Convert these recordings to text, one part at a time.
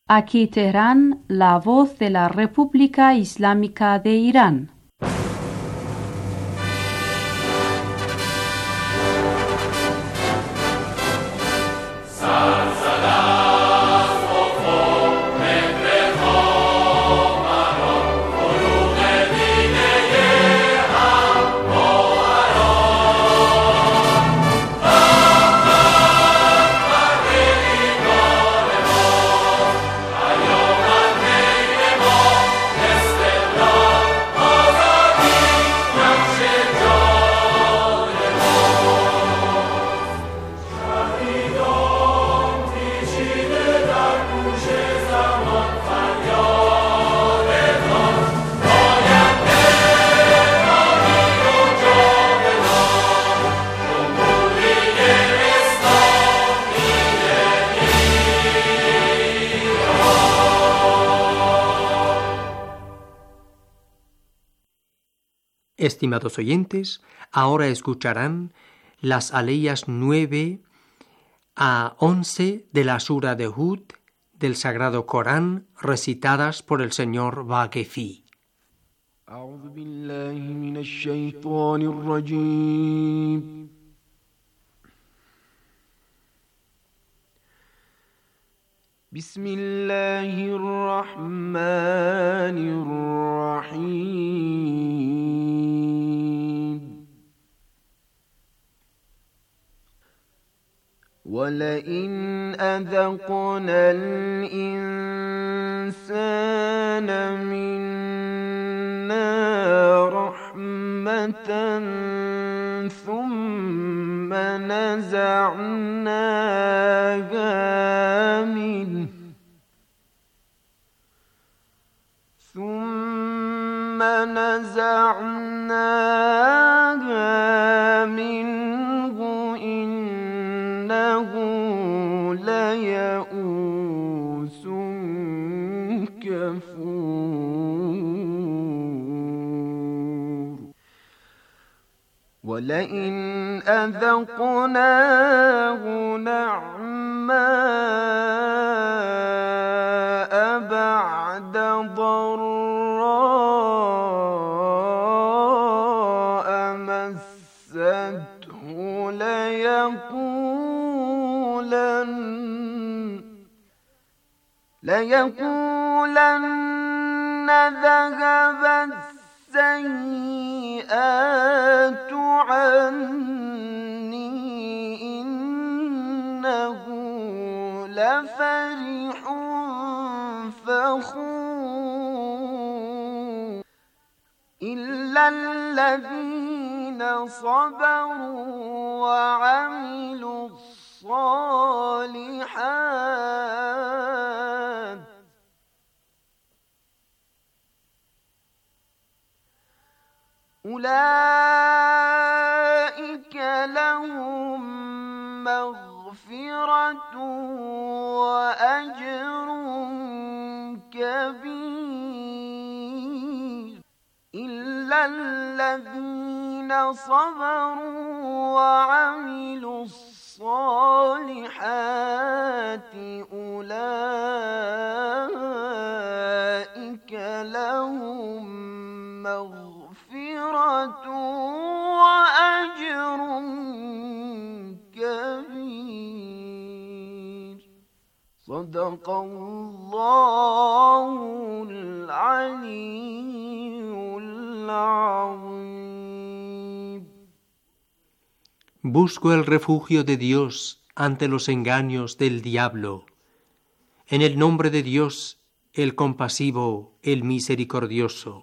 Aquí Teherán, la voz de la República Islámica de Irán. Estimados oyentes, ahora escucharán las aleyas 9 a 11 de la Sura de Hud del Sagrado Corán, recitadas por el señor Vaquefi. أعوذ بالله من الشيطان الرجيم بسم الله الرحمن الرحيم ولئن أذقنا الإنسان منا رحمة ثم نزعناها منه إنه ليئوس كفور ولئن أذقناه نعماء بعد ضراء مسته ليقولن ذهب السيئات عني إنه لفرح فخور إلا الذين صبروا وعملوا الصالحات أولئك لهم مغفرة وأجر كبير إلا الذين صبروا وعملوا الصالحات أولئك لهم مغفرة وأجر كبير صدق الله العلي العظيم. Busco el refugio de Dios ante los engaños del diablo. En el nombre de Dios, el compasivo, el misericordioso.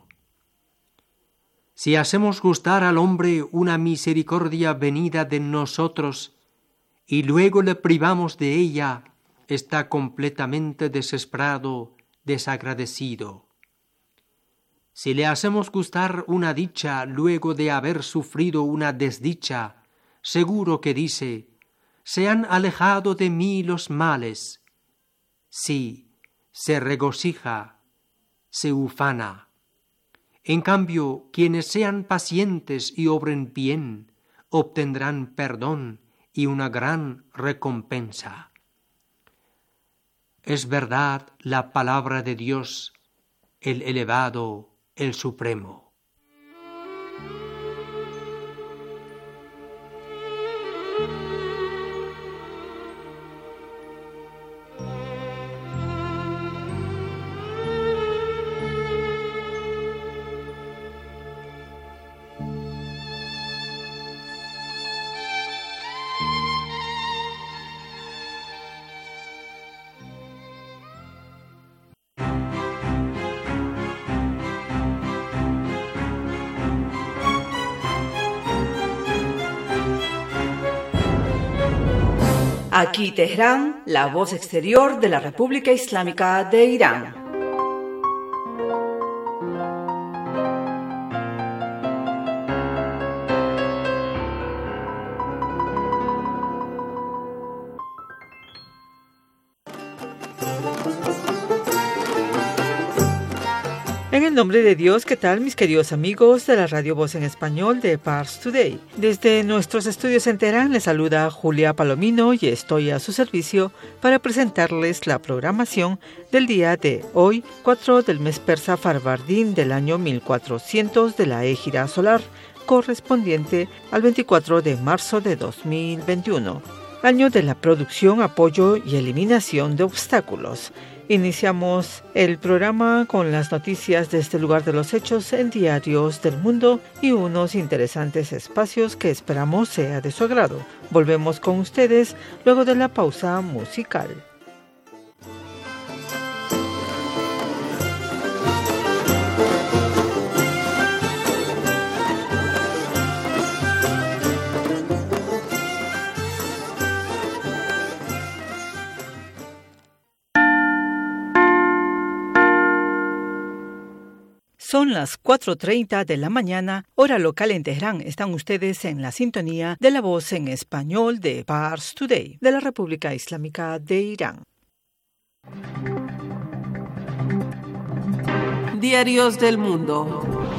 Si hacemos gustar al hombre una misericordia venida de nosotros y luego le privamos de ella, está completamente desesperado, desagradecido. Si le hacemos gustar una dicha luego de haber sufrido una desdicha, seguro que dice: se han alejado de mí los males. Sí, se regocija, se ufana. En cambio, quienes sean pacientes y obren bien, obtendrán perdón y una gran recompensa. Es verdad la palabra de Dios, el elevado, el supremo. Aquí Teherán, la voz exterior de la República Islámica de Irán. En el nombre de Dios, ¿qué tal mis queridos amigos de la Radio Voz en Español de Pars Today? Desde nuestros estudios en Teherán les saluda Julia Palomino y estoy a su servicio para presentarles la programación del día de hoy, 4 del mes persa Farvardín del año 1400 de la Égira solar, correspondiente al 24 de marzo de 2021, año de la producción, apoyo y eliminación de obstáculos. Iniciamos el programa con las noticias de este lugar de los hechos en diarios del mundo y unos interesantes espacios que esperamos sea de su agrado. Volvemos con ustedes luego de la pausa musical. Son las 4:30 de la mañana, hora local en Teherán. Están ustedes en la sintonía de la voz en español de Pars Today, de la República Islámica de Irán. Diarios del mundo.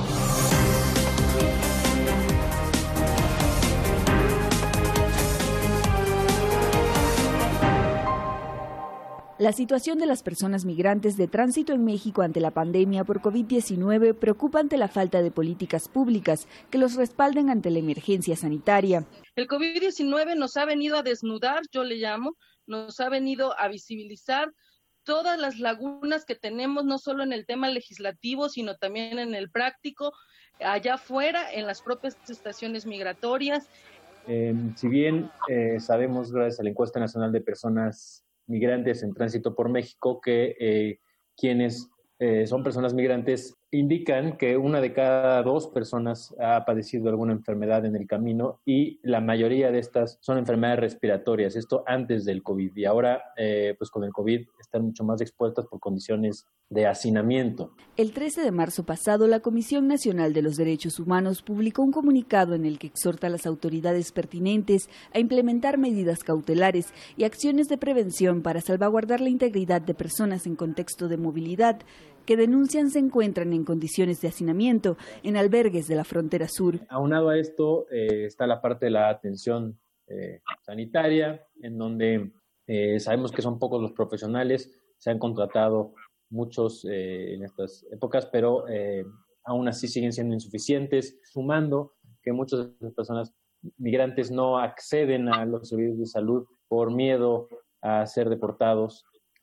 La situación de las personas migrantes de tránsito en México ante la pandemia por COVID-19 preocupa ante la falta de políticas públicas que los respalden ante la emergencia sanitaria. El COVID-19 nos ha venido a desnudar, yo le llamo, nos ha venido a visibilizar todas las lagunas que tenemos, no solo en el tema legislativo, sino también en el práctico, allá afuera, en las propias estaciones migratorias. Si bien sabemos, gracias a la Encuesta Nacional de Personas Migrantes en Tránsito por México, que quienes son personas migrantes indican que 1 de cada 2 personas ha padecido alguna enfermedad en el camino y la mayoría de estas son enfermedades respiratorias, esto antes del COVID, y ahora pues con el COVID están mucho más expuestas por condiciones de hacinamiento. El 13 de marzo pasado, la Comisión Nacional de los Derechos Humanos publicó un comunicado en el que exhorta a las autoridades pertinentes a implementar medidas cautelares y acciones de prevención para salvaguardar la integridad de personas en contexto de movilidad que denuncian se encuentran en condiciones de hacinamiento en albergues de la frontera sur. Aunado a esto está la parte de la atención sanitaria, en donde sabemos que son pocos los profesionales, se han contratado muchos en estas épocas, pero aún así siguen siendo insuficientes, sumando que muchas de las personas migrantes no acceden a los servicios de salud por miedo a ser deportados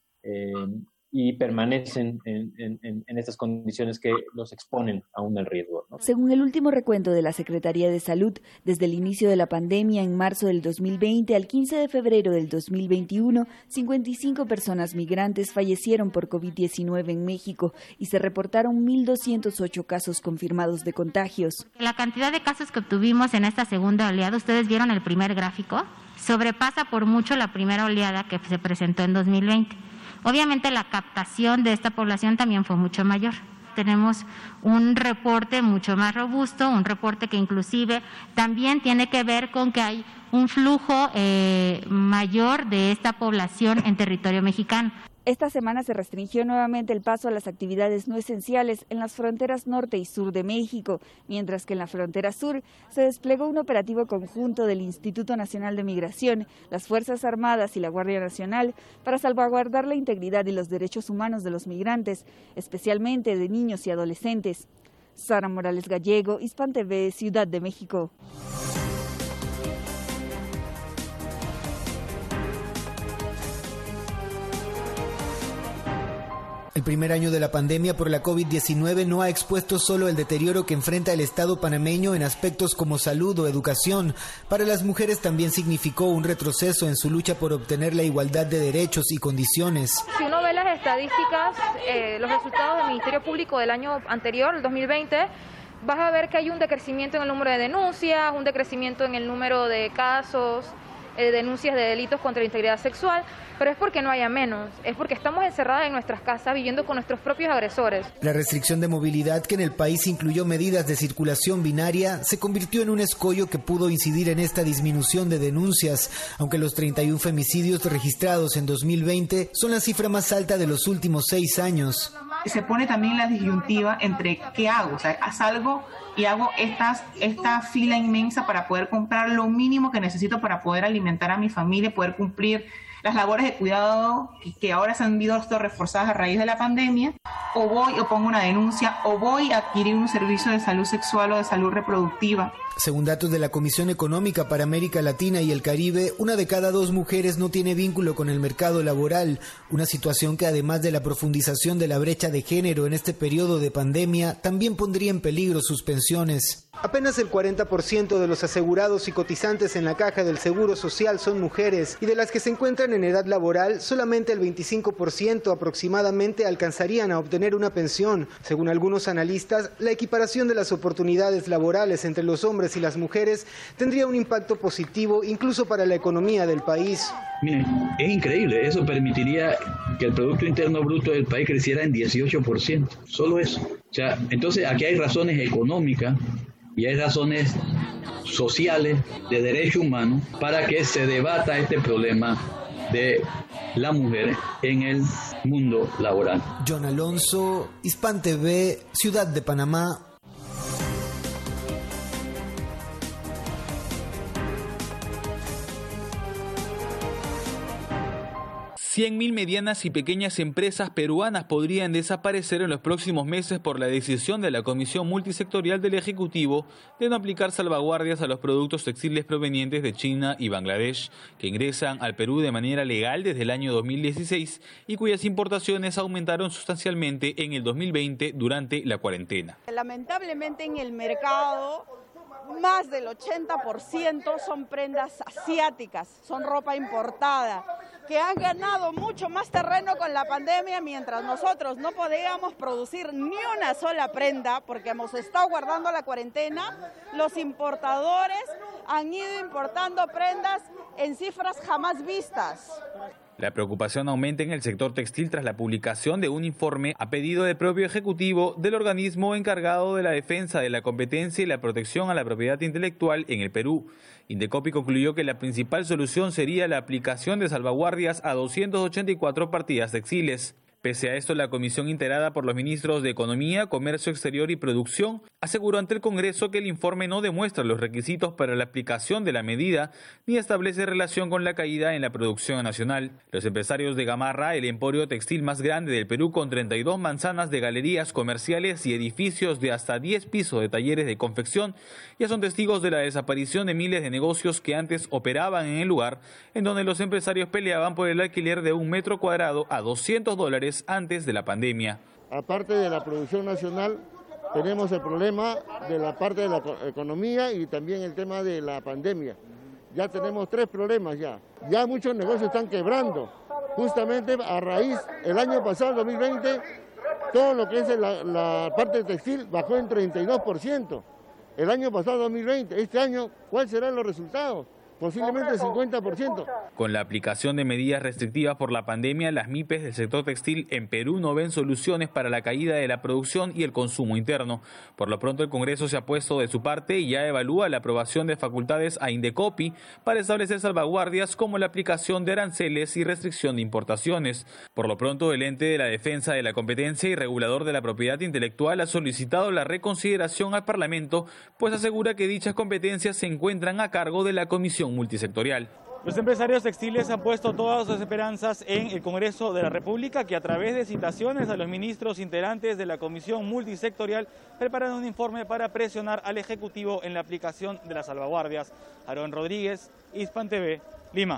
y permanecen en estas condiciones que los exponen aún al riesgo, ¿no? Según el último recuento de la Secretaría de Salud, desde el inicio de la pandemia en marzo del 2020 al 15 de febrero del 2021, 55 personas migrantes fallecieron por COVID-19 en México y se reportaron 1.208 casos confirmados de contagios. La cantidad de casos que obtuvimos en esta segunda oleada, ustedes vieron el primer gráfico, sobrepasa por mucho la primera oleada que se presentó en 2020. Obviamente la captación de esta población también fue mucho mayor. Tenemos un reporte mucho más robusto, un reporte que inclusive también tiene que ver con que hay un flujo mayor de esta población en territorio mexicano. Esta semana se restringió nuevamente el paso a las actividades no esenciales en las fronteras norte y sur de México, mientras que en la frontera sur se desplegó un operativo conjunto del Instituto Nacional de Migración, las Fuerzas Armadas y la Guardia Nacional para salvaguardar la integridad y los derechos humanos de los migrantes, especialmente de niños y adolescentes. Sara Morales Gallego, Hispan TV, Ciudad de México. El primer año de la pandemia por la COVID-19 no ha expuesto solo el deterioro que enfrenta el Estado panameño en aspectos como salud o educación. Para las mujeres también significó un retroceso en su lucha por obtener la igualdad de derechos y condiciones. Si uno ve las estadísticas, los resultados del Ministerio Público del año anterior, el 2020, vas a ver que hay un decrecimiento en el número de denuncias, un decrecimiento en el número de casos, denuncias de delitos contra la integridad sexual, pero es porque no haya menos, es porque estamos encerradas en nuestras casas viviendo con nuestros propios agresores. La restricción de movilidad, que en el país incluyó medidas de circulación binaria, se convirtió en un escollo que pudo incidir en esta disminución de denuncias, aunque los 31 femicidios registrados en 2020 son la cifra más alta de los últimos 6 años. Se pone también la disyuntiva entre ¿qué hago? O sea, salgo y hago esta fila inmensa para poder comprar lo mínimo que necesito para poder alimentar a mi familia, poder cumplir las labores de cuidado que ahora se han visto reforzadas a raíz de la pandemia, o voy o pongo una denuncia, o voy a adquirir un servicio de salud sexual o de salud reproductiva. Según datos de la Comisión Económica para América Latina y el Caribe, 1 de cada 2 mujeres no tiene vínculo con el mercado laboral, una situación que además de la profundización de la brecha de género en este periodo de pandemia, también pondría en peligro sus pensiones. Apenas el 40% de los asegurados y cotizantes en la caja del Seguro Social son mujeres, y de las que se encuentran en edad laboral, solamente el 25% aproximadamente alcanzarían a obtener una pensión. Según algunos analistas, la equiparación de las oportunidades laborales entre los hombres y las mujeres tendría un impacto positivo incluso para la economía del país. Miren, es increíble, eso permitiría que el Producto Interno Bruto del país creciera en 18%, solo eso. O sea, entonces aquí hay razones económicas y hay razones sociales de derecho humano para que se debata este problema de la mujer en el mundo laboral. John Alonso, Hispan TV, Ciudad de Panamá. $100.000 medianas y pequeñas empresas peruanas podrían desaparecer en los próximos meses por la decisión de la Comisión Multisectorial del Ejecutivo de no aplicar salvaguardias a los productos textiles provenientes de China y Bangladesh, que ingresan al Perú de manera legal desde el año 2016 y cuyas importaciones aumentaron sustancialmente en el 2020 durante la cuarentena. Lamentablemente en el mercado más del 80% son prendas asiáticas, son ropa importada, que han ganado mucho más terreno con la pandemia, mientras nosotros no podíamos producir ni una sola prenda porque hemos estado guardando la cuarentena. Los importadores han ido importando prendas en cifras jamás vistas. La preocupación aumenta en el sector textil tras la publicación de un informe a pedido del propio Ejecutivo del organismo encargado de la defensa de la competencia y la protección a la propiedad intelectual en el Perú. Indecopi concluyó que la principal solución sería la aplicación de salvaguardias a 284 partidas textiles. Pese a esto, la comisión integrada por los ministros de Economía, Comercio Exterior y Producción aseguró ante el Congreso que el informe no demuestra los requisitos para la aplicación de la medida ni establece relación con la caída en la producción nacional. Los empresarios de Gamarra, el emporio textil más grande del Perú con 32 manzanas de galerías comerciales y edificios de hasta 10 pisos de talleres de confección, ya son testigos de la desaparición de miles de negocios que antes operaban en el lugar, en donde los empresarios peleaban por el alquiler de un metro cuadrado a $200 antes de la pandemia. Aparte de la producción nacional, tenemos el problema de la parte de la economía y también el tema de la pandemia. Ya tenemos 3 problemas ya. Ya muchos negocios están quebrando. Justamente a raíz, el año pasado, 2020, todo lo que es la parte textil bajó en 32%. El año pasado, 2020. Este año, ¿cuáles serán los resultados? posiblemente el 50%. Con la aplicación de medidas restrictivas por la pandemia, las MIPES del sector textil en Perú no ven soluciones para la caída de la producción y el consumo interno. Por lo pronto, el Congreso se ha puesto de su parte y ya evalúa la aprobación de facultades a Indecopi para establecer salvaguardias como la aplicación de aranceles y restricción de importaciones. Por lo pronto, el ente de la defensa de la competencia y regulador de la propiedad intelectual ha solicitado la reconsideración al Parlamento, pues asegura que dichas competencias se encuentran a cargo de la Comisión Multisectorial. Los empresarios textiles han puesto todas sus esperanzas en el Congreso de la República, que a través de citaciones a los ministros integrantes de la Comisión Multisectorial preparan un informe para presionar al Ejecutivo en la aplicación de las salvaguardias. Aarón Rodríguez, Hispan TV, Lima.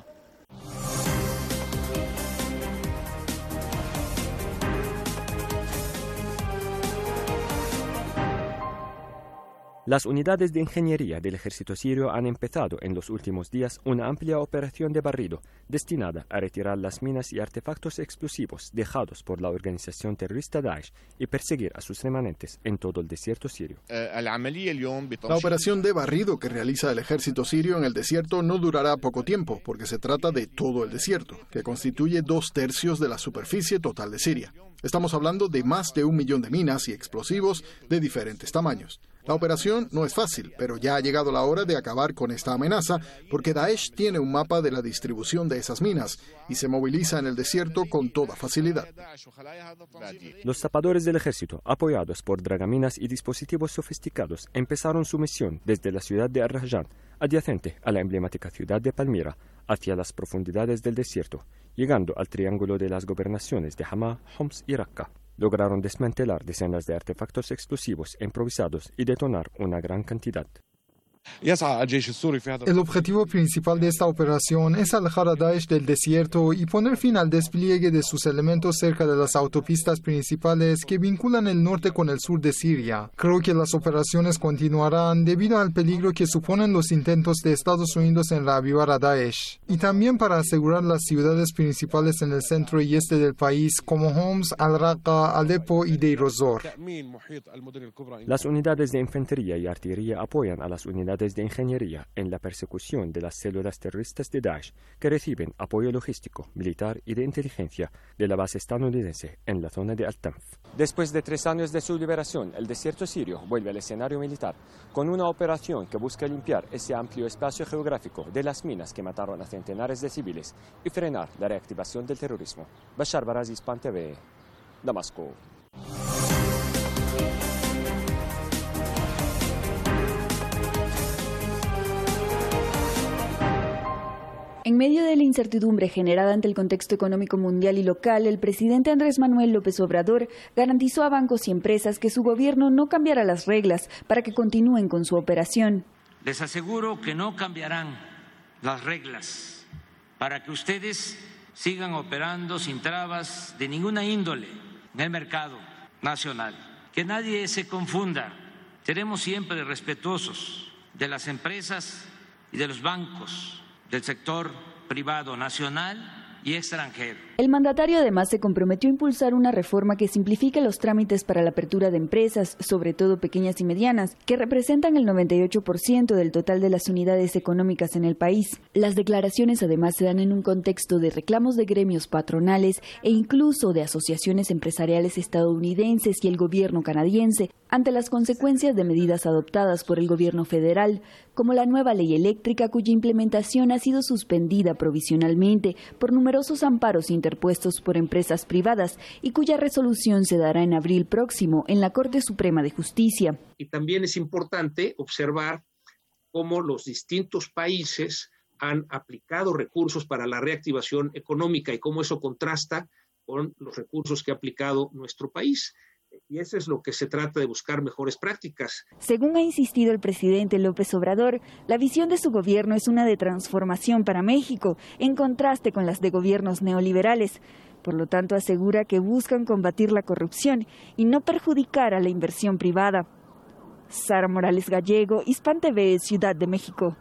Las unidades de ingeniería del ejército sirio han empezado en los últimos días una amplia operación de barrido destinada a retirar las minas y artefactos explosivos dejados por la organización terrorista Daesh y perseguir a sus remanentes en todo el desierto sirio. La operación de barrido que realiza el ejército sirio en el desierto no durará poco tiempo, porque se trata de todo el desierto, que constituye 2/3 de la superficie total de Siria. Estamos hablando de más de 1 millón de minas y explosivos de diferentes tamaños. La operación no es fácil, pero ya ha llegado la hora de acabar con esta amenaza, porque Daesh tiene un mapa de la distribución de esas minas y se moviliza en el desierto con toda facilidad. Los zapadores del ejército, apoyados por dragaminas y dispositivos sofisticados, empezaron su misión desde la ciudad de Ar-Rahjan, adyacente a la emblemática ciudad de Palmira, hacia las profundidades del desierto, llegando al triángulo de las gobernaciones de Hama, Homs y Raqqa. Lograron desmantelar decenas de artefactos explosivos improvisados y detonar una gran cantidad. El objetivo principal de esta operación es alejar a Daesh del desierto y poner fin al despliegue de sus elementos cerca de las autopistas principales que vinculan el norte con el sur de Siria. Creo que las operaciones continuarán debido al peligro que suponen los intentos de Estados Unidos en reavivar a Daesh, y también para asegurar las ciudades principales en el centro y este del país como Homs, Al-Raqqa, Alepo y Deir ez-Zor. Las unidades de infantería y artillería apoyan a las unidades de ingeniería en la persecución de las células terroristas de Daesh, que reciben apoyo logístico, militar y de inteligencia de la base estadounidense en la zona de Al-Tanf. Después de 3 años de su liberación, el desierto sirio vuelve al escenario militar, con una operación que busca limpiar ese amplio espacio geográfico de las minas que mataron a centenares de civiles y frenar la reactivación del terrorismo. Bashar Barazi, Hispan TV, Damasco. En medio de la incertidumbre generada ante el contexto económico mundial y local, el presidente Andrés Manuel López Obrador garantizó a bancos y empresas que su gobierno no cambiará las reglas para que continúen con su operación. Les aseguro que no cambiarán las reglas para que ustedes sigan operando sin trabas de ninguna índole en el mercado nacional. Que nadie se confunda. Seremos siempre respetuosos de las empresas y de los bancos del sector privado nacional y extranjero. El mandatario además se comprometió a impulsar una reforma que simplifique los trámites para la apertura de empresas, sobre todo pequeñas y medianas, que representan el 98% del total de las unidades económicas en el país. Las declaraciones además se dan en un contexto de reclamos de gremios patronales e incluso de asociaciones empresariales estadounidenses y el gobierno canadiense ante las consecuencias de medidas adoptadas por el gobierno federal, como la nueva ley eléctrica cuya implementación ha sido suspendida provisionalmente por numerosos amparos interpuestos por empresas privadas y cuya resolución se dará en abril próximo en la Corte Suprema de Justicia. Y también es importante observar cómo los distintos países han aplicado recursos para la reactivación económica y cómo eso contrasta con los recursos que ha aplicado nuestro país. Y eso es lo que se trata de buscar mejores prácticas. Según ha insistido el presidente López Obrador, la visión de su gobierno es una de transformación para México, en contraste con las de gobiernos neoliberales. Por lo tanto, asegura que buscan combatir la corrupción y no perjudicar a la inversión privada. Sara Morales Gallego, Hispan TV, Ciudad de México.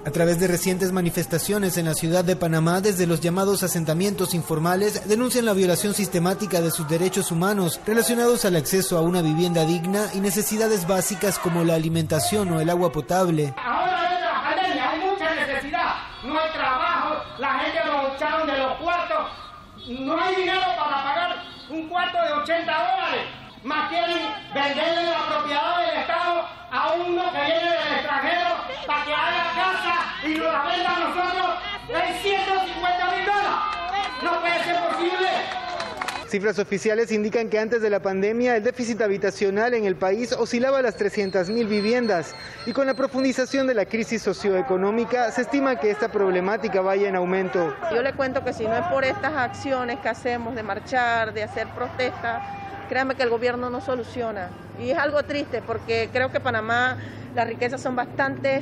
A través de recientes manifestaciones en la ciudad de Panamá, desde los llamados asentamientos informales, denuncian la violación sistemática de sus derechos humanos relacionados al acceso a una vivienda digna y necesidades básicas como la alimentación o el agua potable. Ahora de la pandemia hay mucha necesidad, no hay trabajo, la gente lo echaron de los cuartos, no hay dinero para pagar un cuarto de $80, más quieren venderle la propiedad del Estado a uno que viene del extranjero para que haga casa y nos la venda a nosotros en $150,000. No puede ser posible. Cifras oficiales indican que antes de la pandemia el déficit habitacional en el país oscilaba a las 300,000 viviendas y con la profundización de la crisis socioeconómica se estima que esta problemática vaya en aumento. Yo le cuento que si no es por estas acciones que hacemos de marchar, de hacer protestas, créanme que el gobierno no soluciona. Y es algo triste porque creo que Panamá, las riquezas son bastante,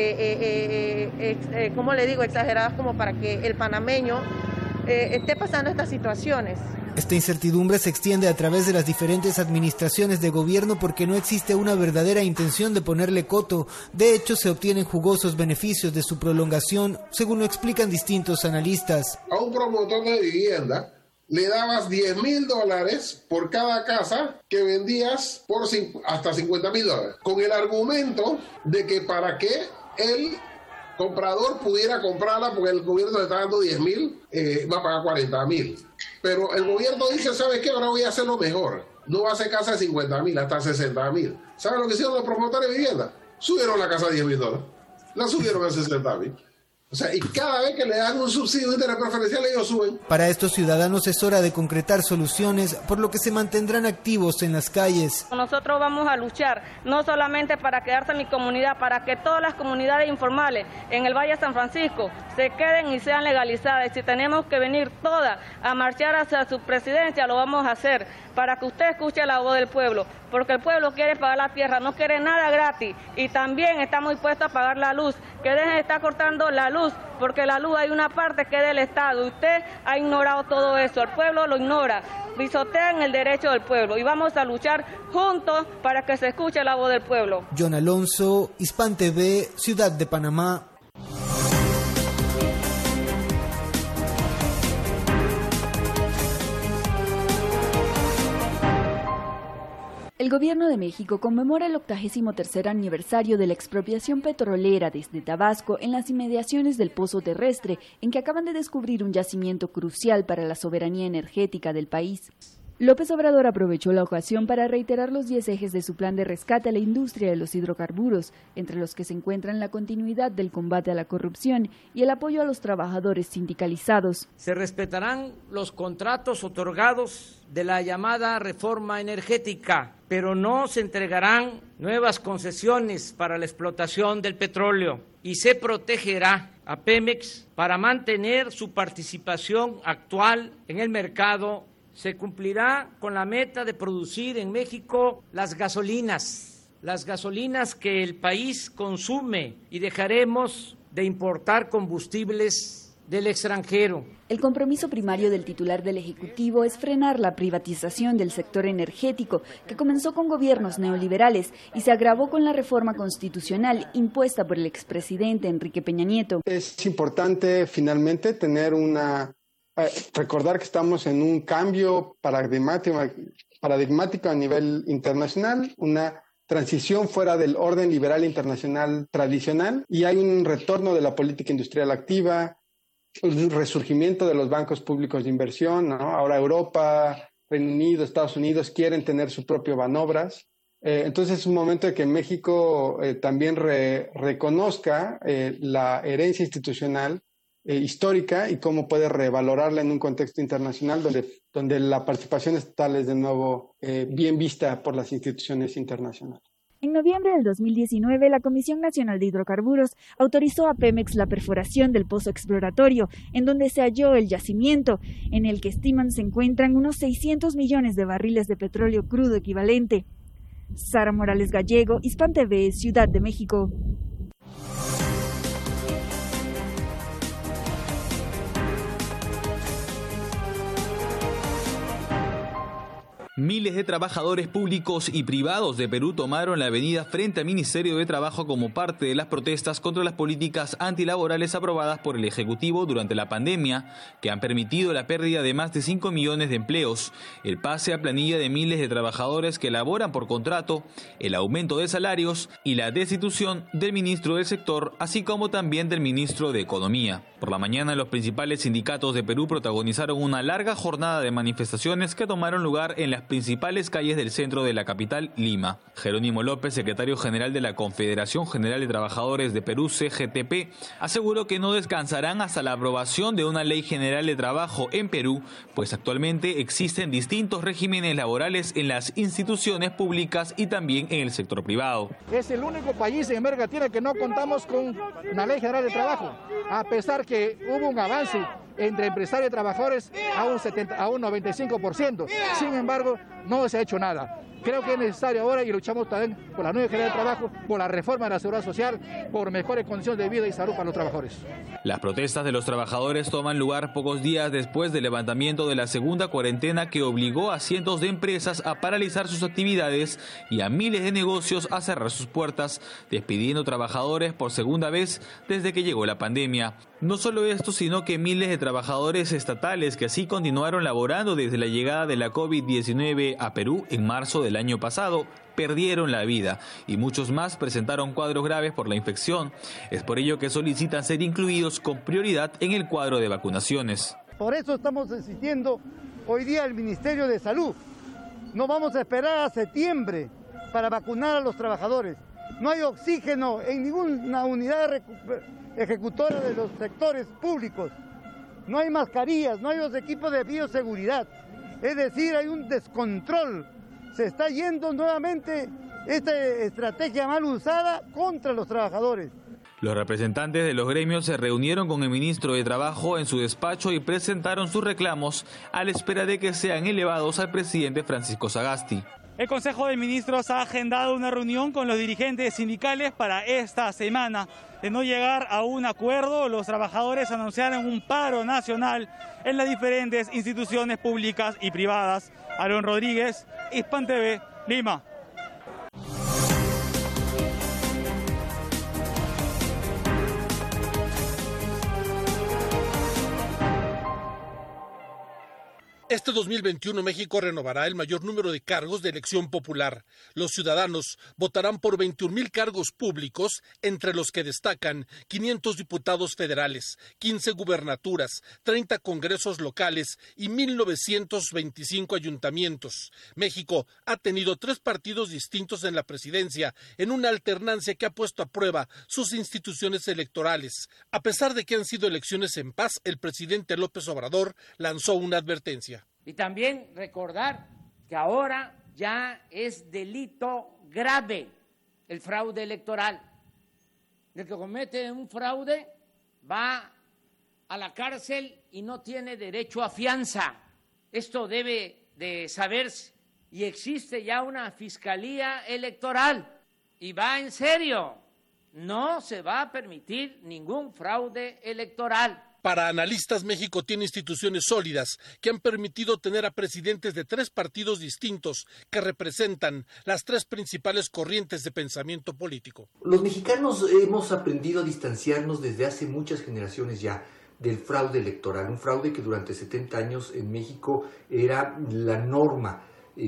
¿cómo le digo?, exageradas como para que el panameño esté pasando estas situaciones. Esta incertidumbre se extiende a través de las diferentes administraciones de gobierno porque no existe una verdadera intención de ponerle coto. De hecho, se obtienen jugosos beneficios de su prolongación, según lo explican distintos analistas. A un promotor de vivienda le dabas $10,000 por cada casa que vendías por hasta $50,000, con el argumento de que para que el comprador pudiera comprarla, porque el gobierno le está dando 10,000, va a pagar 40,000. Pero el gobierno dice, ¿sabes qué? Ahora voy a hacerlo mejor. No va a hacer casa de 50,000, hasta 60,000. ¿Saben lo que hicieron los promotores de vivienda? Subieron la casa a $10,000. La subieron a 60,000. O sea, y cada vez que le dan un subsidio de interés preferencial, ellos suben. Para estos ciudadanos es hora de concretar soluciones, por lo que se mantendrán activos en las calles. Nosotros vamos a luchar, no solamente para quedarse en mi comunidad, para que todas las comunidades informales en el Valle de San Francisco se queden y sean legalizadas. Y si tenemos que venir todas a marchar hacia su presidencia, lo vamos a hacer, para que usted escuche la voz del pueblo, porque el pueblo quiere pagar la tierra, no quiere nada gratis, y también estamos dispuestos a pagar la luz, que dejen de estar cortando la luz, porque la luz hay una parte que es del Estado, y usted ha ignorado todo eso, el pueblo lo ignora, pisotean el derecho del pueblo, y vamos a luchar juntos para que se escuche la voz del pueblo. John Alonso, Hispan TV, Ciudad de Panamá. El Gobierno de México conmemora el 83º aniversario de la expropiación petrolera desde Tabasco en las inmediaciones del Pozo Terrestre, en que acaban de descubrir un yacimiento crucial para la soberanía energética del país. López Obrador aprovechó la ocasión para reiterar los 10 ejes de su plan de rescate a la industria de los hidrocarburos, entre los que se encuentran la continuidad del combate a la corrupción y el apoyo a los trabajadores sindicalizados. Se respetarán los contratos otorgados de la llamada reforma energética, pero no se entregarán nuevas concesiones para la explotación del petróleo y se protegerá a Pemex para mantener su participación actual en el mercado. Se cumplirá con la meta de producir en México las gasolinas que el país consume, y dejaremos de importar combustibles del extranjero. El compromiso primario del titular del Ejecutivo es frenar la privatización del sector energético, que comenzó con gobiernos neoliberales y se agravó con la reforma constitucional impuesta por el expresidente Enrique Peña Nieto. Es importante finalmente tener recordar que estamos en un cambio paradigmático a nivel internacional, una transición fuera del orden liberal internacional tradicional, y hay un retorno de la política industrial activa, un resurgimiento de los bancos públicos de inversión, ¿no? Ahora Europa, Reino Unido, Estados Unidos quieren tener su propio Banobras. Entonces es un momento de que México también reconozca la herencia institucional histórica y cómo puede revalorarla en un contexto internacional donde la participación estatal es de nuevo bien vista por las instituciones internacionales. En noviembre del 2019, la Comisión Nacional de Hidrocarburos autorizó a Pemex la perforación del pozo exploratorio, en donde se halló el yacimiento, en el que estiman se encuentran unos 600 millones de barriles de petróleo crudo equivalente. Sara Morales Gallego, Hispan TV, Ciudad de México. Miles de trabajadores públicos y privados de Perú tomaron la avenida frente al Ministerio de Trabajo como parte de las protestas contra las políticas antilaborales aprobadas por el Ejecutivo durante la pandemia, que han permitido la pérdida de más de 5 millones de empleos, el pase a planilla de miles de trabajadores que laboran por contrato, el aumento de salarios y la destitución del ministro del sector, así como también del ministro de Economía. Por la mañana, los principales sindicatos de Perú protagonizaron una larga jornada de manifestaciones que tomaron lugar en las principales calles del centro de la capital, Lima. Jerónimo López, secretario general de la Confederación General de Trabajadores de Perú, CGTP, aseguró que no descansarán hasta la aprobación de una ley general de trabajo en Perú, pues actualmente existen distintos regímenes laborales en las instituciones públicas y también en el sector privado. Es el único país en América Latina que no contamos con una ley general de trabajo, a pesar que hubo un avance entre empresarios y trabajadores a un 95%. Sin embargo, no se ha hecho nada. Creo que es necesario ahora, y luchamos también por la nueva general de trabajo, por la reforma de la seguridad social, por mejores condiciones de vida y salud para los trabajadores. Las protestas de los trabajadores toman lugar pocos días después del levantamiento de la segunda cuarentena que obligó a cientos de empresas a paralizar sus actividades y a miles de negocios a cerrar sus puertas, despidiendo trabajadores por segunda vez desde que llegó la pandemia. No solo esto, sino que miles de trabajadores estatales que así continuaron laborando desde la llegada de la COVID-19 a Perú en marzo del año pasado perdieron la vida y muchos más presentaron cuadros graves por la infección. Es por ello que solicitan ser incluidos con prioridad en el cuadro de vacunaciones. Por eso estamos exigiendo hoy día al Ministerio de Salud. No vamos a esperar a septiembre para vacunar a los trabajadores. No hay oxígeno en ninguna unidad ejecutora de los sectores públicos. No hay mascarillas, no hay los equipos de bioseguridad. Es decir, hay un descontrol. Se está yendo nuevamente esta estrategia mal usada contra los trabajadores. Los representantes de los gremios se reunieron con el ministro de Trabajo en su despacho y presentaron sus reclamos a la espera de que sean elevados al presidente Francisco Sagasti. El Consejo de Ministros ha agendado una reunión con los dirigentes sindicales para esta semana. De no llegar a un acuerdo, los trabajadores anunciaron un paro nacional en las diferentes instituciones públicas y privadas. Aaron Rodríguez, Hispan TV, Lima. Este 2021 México renovará el mayor número de cargos de elección popular. Los ciudadanos votarán por 21,000 cargos públicos, entre los que destacan 500 diputados federales, 15 gubernaturas, 30 congresos locales y 1,925 ayuntamientos. México ha tenido 3 partidos distintos en la presidencia, en una alternancia que ha puesto a prueba sus instituciones electorales. A pesar de que han sido elecciones en paz, el presidente López Obrador lanzó una advertencia. Y también recordar que ahora ya es delito grave el fraude electoral. El que comete un fraude va a la cárcel y no tiene derecho a fianza. Esto debe de saberse. Y existe ya una fiscalía electoral y va en serio. No se va a permitir ningún fraude electoral. Para analistas, México tiene instituciones sólidas que han permitido tener a presidentes de 3 partidos distintos que representan las 3 principales corrientes de pensamiento político. Los mexicanos hemos aprendido a distanciarnos desde hace muchas generaciones ya del fraude electoral, un fraude que durante 70 años en México era la norma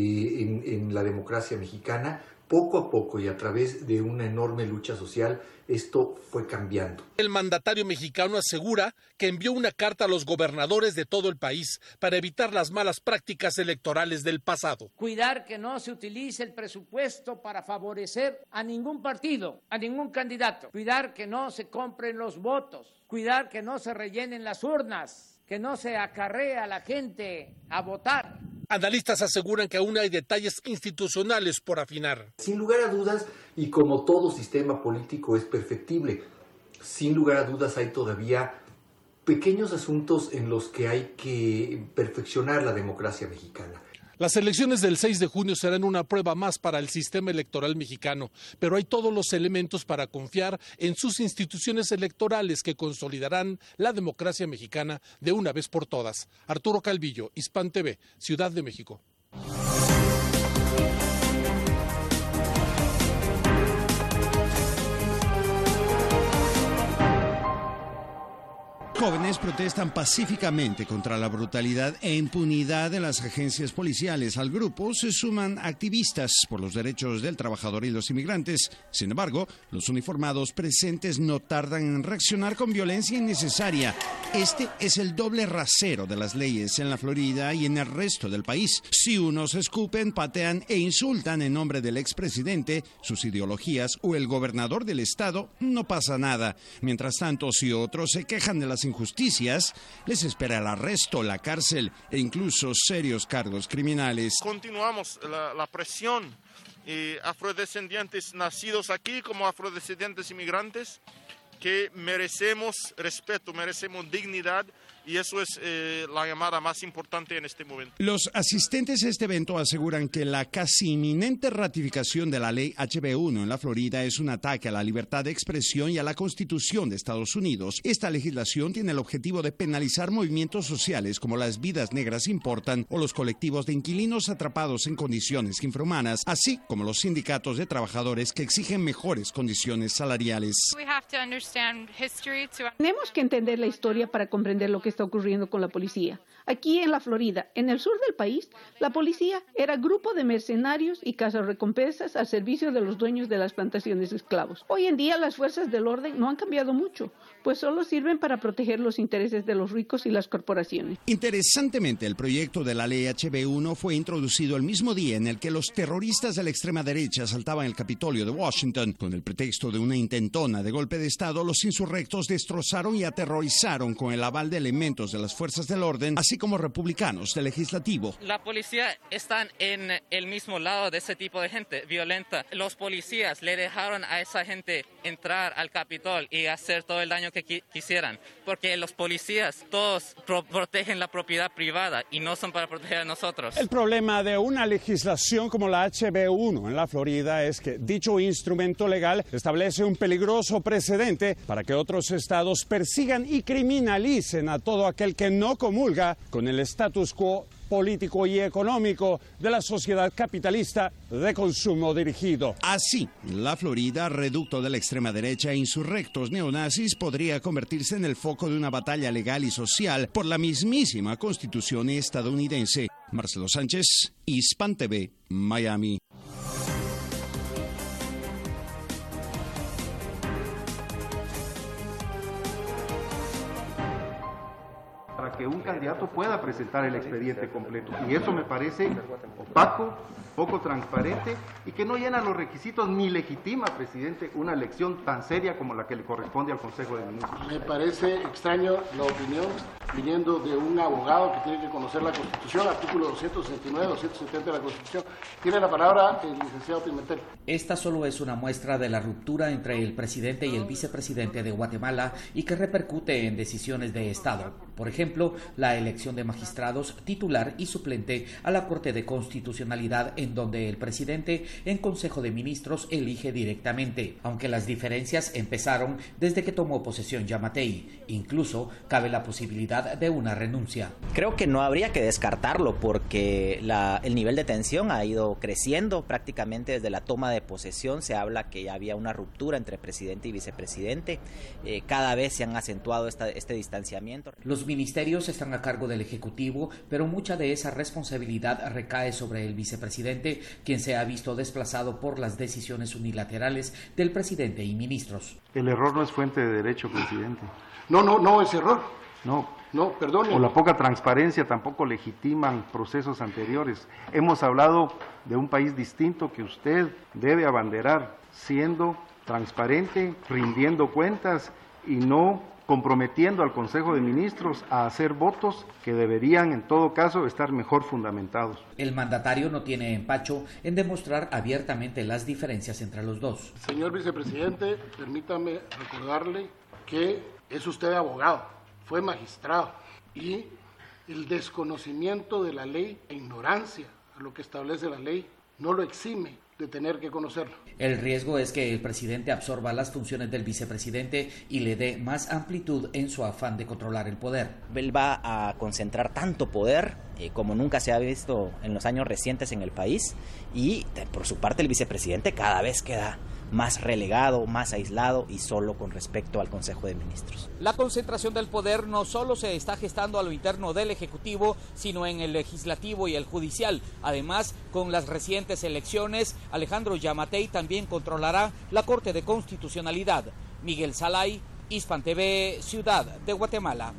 en la democracia mexicana. Poco a poco y a través de una enorme lucha social, esto fue cambiando. El mandatario mexicano asegura que envió una carta a los gobernadores de todo el país para evitar las malas prácticas electorales del pasado. Cuidar que no se utilice el presupuesto para favorecer a ningún partido, a ningún candidato. Cuidar que no se compren los votos. Cuidar que no se rellenen las urnas, que no se acarree a la gente a votar. Analistas aseguran que aún hay detalles institucionales por afinar. Sin lugar a dudas, y como todo sistema político es perfectible, sin lugar a dudas hay todavía pequeños asuntos en los que hay que perfeccionar la democracia mexicana. Las elecciones del 6 de junio serán una prueba más para el sistema electoral mexicano, pero hay todos los elementos para confiar en sus instituciones electorales que consolidarán la democracia mexicana de una vez por todas. Arturo Calvillo, Hispan TV, Ciudad de México. jóvenes protestan pacíficamente contra la brutalidad e impunidad de las agencias policiales. Al grupo se suman activistas por los derechos del trabajador y los inmigrantes. Sin embargo, los uniformados presentes no tardan en reaccionar con violencia innecesaria. Este es el doble rasero de las leyes en la Florida y en el resto del país. Si unos escupen, patean e insultan en nombre del expresidente, sus ideologías o el gobernador del estado, no pasa nada. Mientras tanto, si otros se quejan de las injusticias, les espera el arresto, la cárcel e incluso serios cargos criminales. Continuamos la presión. Afrodescendientes nacidos aquí como afrodescendientes inmigrantes, que merecemos respeto, merecemos dignidad, y eso es la llamada más importante en este momento. Los asistentes a este evento aseguran que la casi inminente ratificación de la ley HB1 en la Florida es un ataque a la libertad de expresión y a la Constitución de Estados Unidos. Esta legislación tiene el objetivo de penalizar movimientos sociales como Las Vidas Negras Importan o los colectivos de inquilinos atrapados en condiciones infrahumanas, así como los sindicatos de trabajadores que exigen mejores condiciones salariales. Tenemos que entender la historia para comprender lo que está ocurriendo con la policía. Aquí en la Florida, en el sur del país, la policía era grupo de mercenarios y cazarrecompensas al servicio de los dueños de las plantaciones de esclavos. Hoy en día las fuerzas del orden no han cambiado mucho, pues solo sirven para proteger los intereses de los ricos y las corporaciones. Interesantemente, el proyecto de la ley HB1 fue introducido el mismo día en el que los terroristas de la extrema derecha asaltaban el Capitolio de Washington. Con el pretexto de una intentona de golpe de Estado, los insurrectos destrozaron y aterrorizaron con el aval de elementos de las fuerzas del orden, así como republicanos del legislativo. La policía está en el mismo lado de ese tipo de gente violenta. Los policías le dejaron a esa gente entrar al Capitol y hacer todo el daño que quisieran, porque los policías todos protegen la propiedad privada y no son para proteger a nosotros. El problema de una legislación como la HB1 en la Florida es que dicho instrumento legal establece un peligroso precedente para que otros estados persigan y criminalicen a todo aquel que no comulga con el status quo político y económico de la sociedad capitalista de consumo dirigido. Así, la Florida, reducto de la extrema derecha e insurrectos neonazis, podría convertirse en el foco de una batalla legal y social por la mismísima Constitución estadounidense. Marcelo Sánchez, Hispan TV, Miami. Para que un candidato pueda presentar el expediente completo. Y eso me parece opaco, poco transparente y que no llena los requisitos ni legitima, presidente, una elección tan seria como la que le corresponde al Consejo de Ministros. Me parece extraño la opinión viniendo de un abogado que tiene que conocer la Constitución, artículo 269, 270 de la Constitución. Tiene la palabra el licenciado Pimentel. Esta solo es una muestra de la ruptura entre el presidente y el vicepresidente de Guatemala y que repercute en decisiones de Estado. Por ejemplo, la elección de magistrados titular y suplente a la Corte de Constitucionalidad, en donde el presidente en Consejo de Ministros elige directamente, aunque las diferencias empezaron desde que tomó posesión Yamatei. Incluso cabe la posibilidad de una renuncia. Creo que no habría que descartarlo porque el nivel de tensión ha ido creciendo prácticamente desde la toma de posesión. Se habla que ya había una ruptura entre presidente y vicepresidente. Cada vez se han acentuado este distanciamiento. Los ministerios están a cargo del Ejecutivo, pero mucha de esa responsabilidad recae sobre el vicepresidente, quien se ha visto desplazado por las decisiones unilaterales del presidente y ministros. El error no es fuente de derecho, presidente. No es error. No, perdone. O la poca transparencia tampoco legitiman procesos anteriores. Hemos hablado de un país distinto que usted debe abanderar, siendo transparente, rindiendo cuentas y no comprometiendo al Consejo de Ministros a hacer votos que deberían, en todo caso, estar mejor fundamentados. El mandatario no tiene empacho en demostrar abiertamente las diferencias entre los dos. Señor vicepresidente, permítame recordarle que es usted abogado, fue magistrado y el desconocimiento de la ley e ignorancia a lo que establece la ley no lo exime de tener que conocerlo. El riesgo es que el presidente absorba las funciones del vicepresidente y le dé más amplitud en su afán de controlar el poder. Él va a concentrar tanto poder como nunca se ha visto en los años recientes en el país y por su parte el vicepresidente cada vez queda más relegado, más aislado y solo con respecto al Consejo de Ministros. La concentración del poder no solo se está gestando a lo interno del Ejecutivo, sino en el Legislativo y el Judicial. Además, con las recientes elecciones, Alejandro Yamatei también controlará la Corte de Constitucionalidad. Miguel Salay, Hispan TV, Ciudad de Guatemala.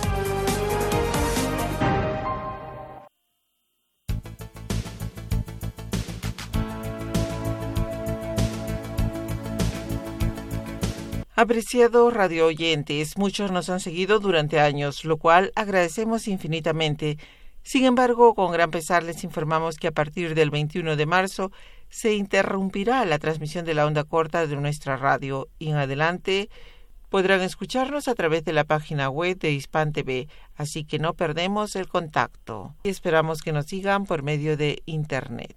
Apreciados radio oyentes, muchos nos han seguido durante años, lo cual agradecemos infinitamente. Sin embargo, con gran pesar les informamos que a partir del 21 de marzo se interrumpirá la transmisión de la onda corta de nuestra radio y en adelante podrán escucharnos a través de la página web de Hispan TV, así que no perdemos el contacto. Y esperamos que nos sigan por medio de Internet.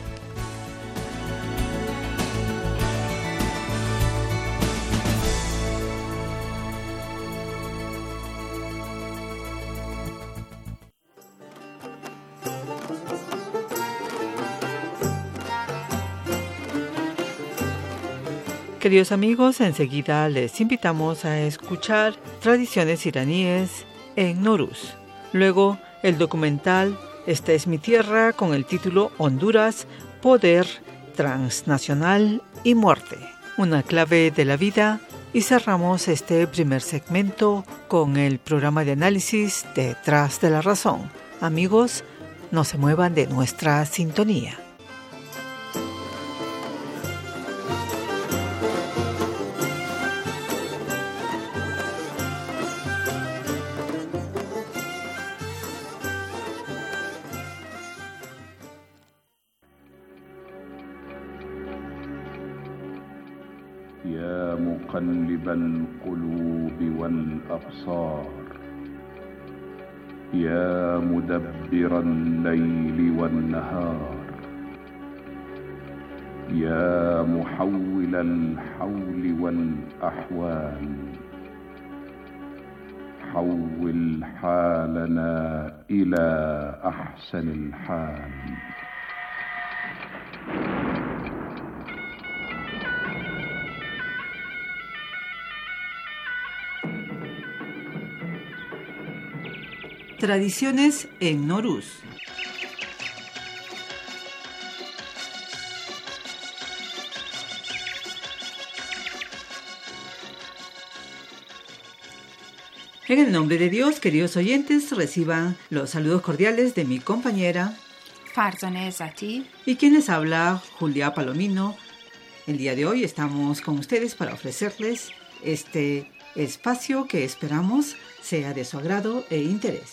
Queridos amigos, enseguida les invitamos a escuchar Tradiciones iraníes en Nowruz. Luego, el documental Esta es mi tierra con el título Honduras, Poder, Transnacional y Muerte. Una clave de la vida y cerramos este primer segmento con el programa de análisis Detrás de la Razón. Amigos, no se muevan de nuestra sintonía. يا مقلب القلوب والأبصار يا مدبر الليل والنهار يا محول الحول والأحوال حول حالنا إلى أحسن الحال. Tradiciones en Nowruz. En el nombre de Dios, queridos oyentes, reciban los saludos cordiales de mi compañera Farzaneh Zati y quien les habla, Julia Palomino. El día de hoy estamos con ustedes para ofrecerles este espacio que esperamos sea de su agrado e interés.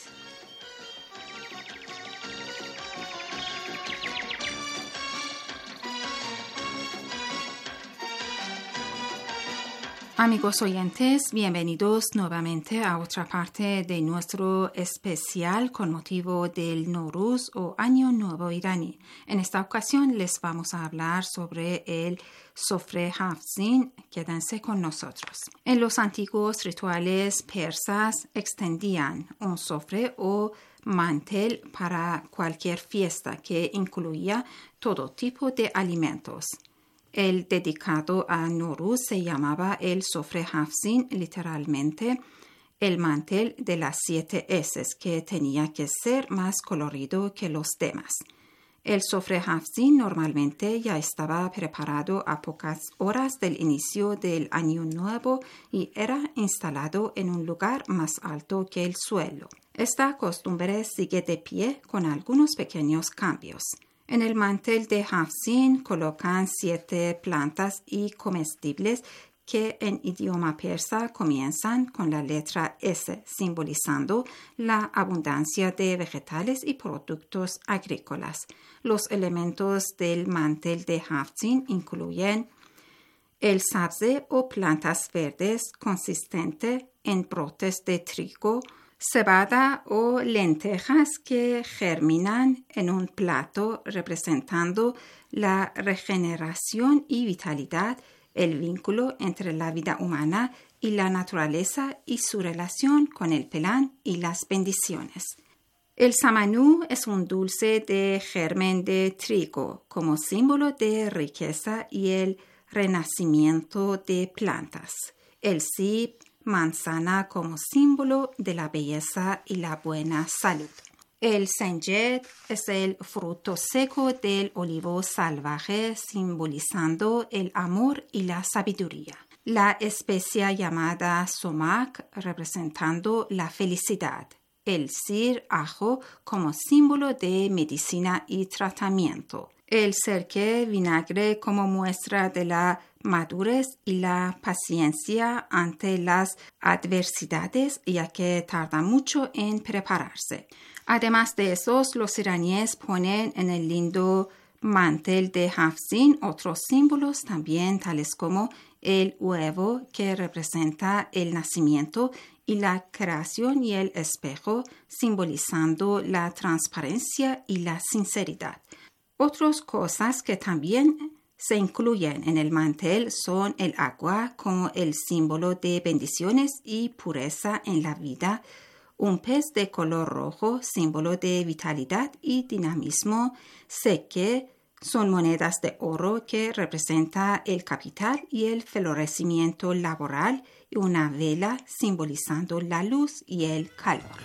Amigos oyentes, bienvenidos nuevamente a otra parte de nuestro especial con motivo del Nowruz o Año Nuevo iraní. En esta ocasión les vamos a hablar sobre el Sofre Hafzin. Quédense con nosotros. En los antiguos rituales persas extendían un sofre o mantel para cualquier fiesta que incluía todo tipo de alimentos. El dedicado a Nowruz se llamaba el Sofre Hafzin, literalmente el mantel de las 7 S, que tenía que ser más colorido que los demás. El Sofre Hafzin normalmente ya estaba preparado a pocas horas del inicio del Año Nuevo y era instalado en un lugar más alto que el suelo. Esta costumbre sigue de pie con algunos pequeños cambios. En el mantel de Hafzin colocan 7 plantas y comestibles que en idioma persa comienzan con la letra S, simbolizando la abundancia de vegetales y productos agrícolas. Los elementos del mantel de Hafzin incluyen el sabze o plantas verdes consistente en brotes de trigo, cebada o lentejas que germinan en un plato representando la regeneración y vitalidad, el vínculo entre la vida humana y la naturaleza y su relación con el pelán y las bendiciones. El samanú es un dulce de germen de trigo como símbolo de riqueza y el renacimiento de plantas. El cid, manzana como símbolo de la belleza y la buena salud. El senjet es el fruto seco del olivo salvaje, simbolizando el amor y la sabiduría. La especia llamada sumac, representando la felicidad. El sir, ajo, como símbolo de medicina y tratamiento. El serqué, vinagre, como muestra de la madurez y la paciencia ante las adversidades, ya que tarda mucho en prepararse. Además de esos, los iraníes ponen en el lindo mantel de Hafsin otros símbolos también, tales como el huevo, que representa el nacimiento, y la creación, y el espejo, simbolizando la transparencia y la sinceridad. Otras cosas que también se incluyen en el mantel son el agua como el símbolo de bendiciones y pureza en la vida, un pez de color rojo, símbolo de vitalidad y dinamismo, seque, son monedas de oro que representa el capital y el florecimiento laboral, y una vela simbolizando la luz y el calor.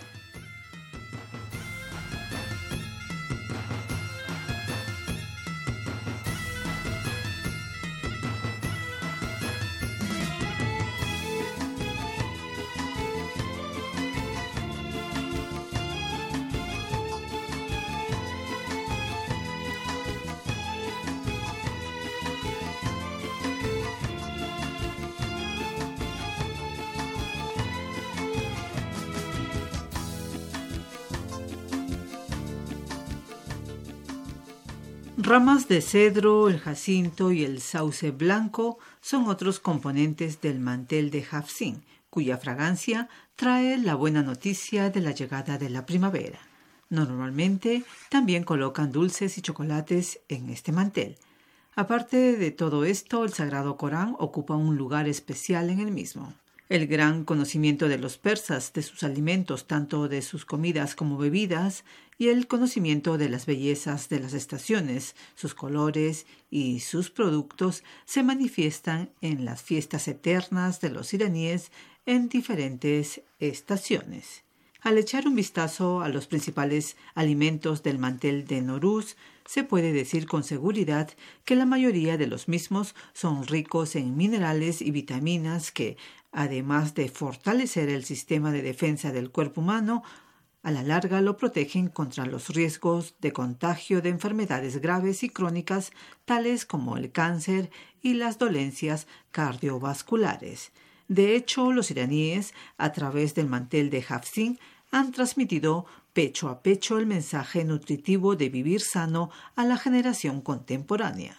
Ramas de cedro, el jacinto y el sauce blanco son otros componentes del mantel de Hafsin, cuya fragancia trae la buena noticia de la llegada de la primavera. Normalmente también colocan dulces y chocolates en este mantel. Aparte de todo esto, el Sagrado Corán ocupa un lugar especial en el mismo. El gran conocimiento de los persas, de sus alimentos, tanto de sus comidas como bebidas, y el conocimiento de las bellezas de las estaciones, sus colores y sus productos se manifiestan en las fiestas eternas de los iraníes en diferentes estaciones. Al echar un vistazo a los principales alimentos del mantel de Noruz, se puede decir con seguridad que la mayoría de los mismos son ricos en minerales y vitaminas que, además de fortalecer el sistema de defensa del cuerpo humano, a la larga lo protegen contra los riesgos de contagio de enfermedades graves y crónicas, tales como el cáncer y las dolencias cardiovasculares. De hecho, los iraníes, a través del mantel de Hafsin, han transmitido pecho a pecho el mensaje nutritivo de vivir sano a la generación contemporánea.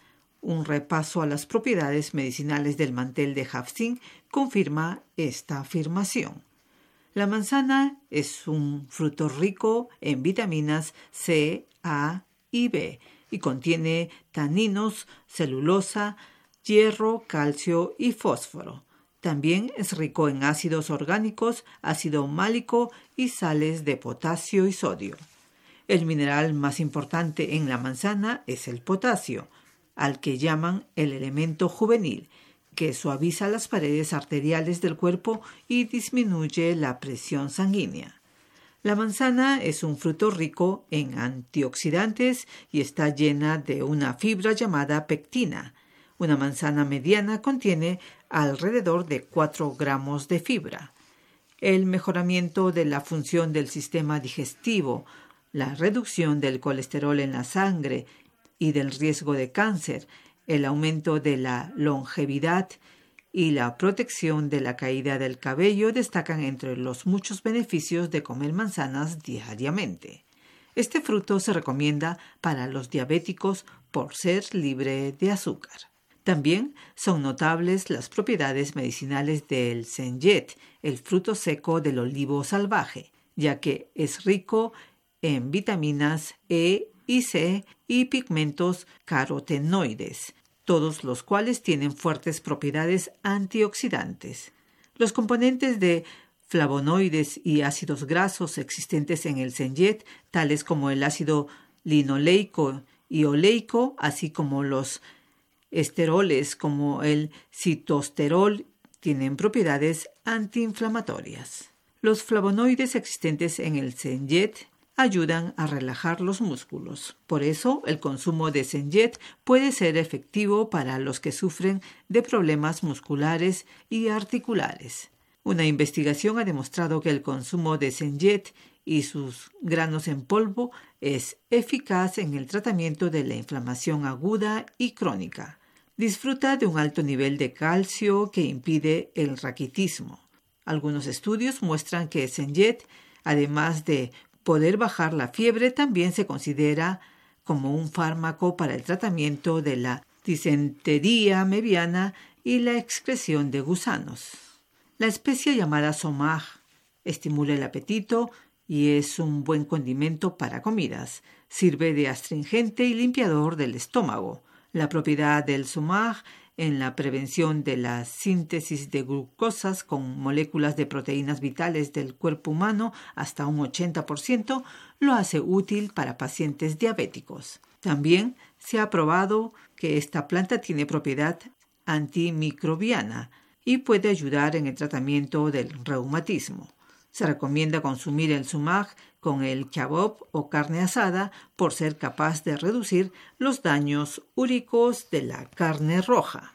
Un repaso a las propiedades medicinales del mantel de Hafsin confirma esta afirmación. La manzana es un fruto rico en vitaminas C, A y B y contiene taninos, celulosa, hierro, calcio y fósforo. También es rico en ácidos orgánicos, ácido málico y sales de potasio y sodio. El mineral más importante en la manzana es el potasio, al que llaman el elemento juvenil, que suaviza las paredes arteriales del cuerpo y disminuye la presión sanguínea. La manzana es un fruto rico en antioxidantes y está llena de una fibra llamada pectina. Una manzana mediana contiene alrededor de 4 gramos de fibra. El mejoramiento de la función del sistema digestivo, la reducción del colesterol en la sangre y del riesgo de cáncer, el aumento de la longevidad y la protección de la caída del cabello destacan entre los muchos beneficios de comer manzanas diariamente. Este fruto se recomienda para los diabéticos por ser libre de azúcar. También son notables las propiedades medicinales del senjet, el fruto seco del olivo salvaje, ya que es rico en vitaminas E y C y pigmentos carotenoides, todos los cuales tienen fuertes propiedades antioxidantes. Los componentes de flavonoides y ácidos grasos existentes en el senjet, tales como el ácido linoleico y oleico, así como los esteroles como el citosterol tienen propiedades antiinflamatorias. Los flavonoides existentes en el Senjet ayudan a relajar los músculos. Por eso, el consumo de Senjet puede ser efectivo para los que sufren de problemas musculares y articulares. Una investigación ha demostrado que el consumo de Senjet y sus granos en polvo es eficaz en el tratamiento de la inflamación aguda y crónica. Disfruta de un alto nivel de calcio que impide el raquitismo. Algunos estudios muestran que Senjet, además de poder bajar la fiebre, también se considera como un fármaco para el tratamiento de la disentería mediana y la excreción de gusanos. La especie llamada somaj estimula el apetito y es un buen condimento para comidas. Sirve de astringente y limpiador del estómago. La propiedad del somaj en la prevención de la síntesis de glucosas con moléculas de proteínas vitales del cuerpo humano hasta un 80% lo hace útil para pacientes diabéticos. También se ha probado que esta planta tiene propiedad antimicrobiana y puede ayudar en el tratamiento del reumatismo. Se recomienda consumir el somaj con el kebab o carne asada por ser capaz de reducir los daños úricos de la carne roja.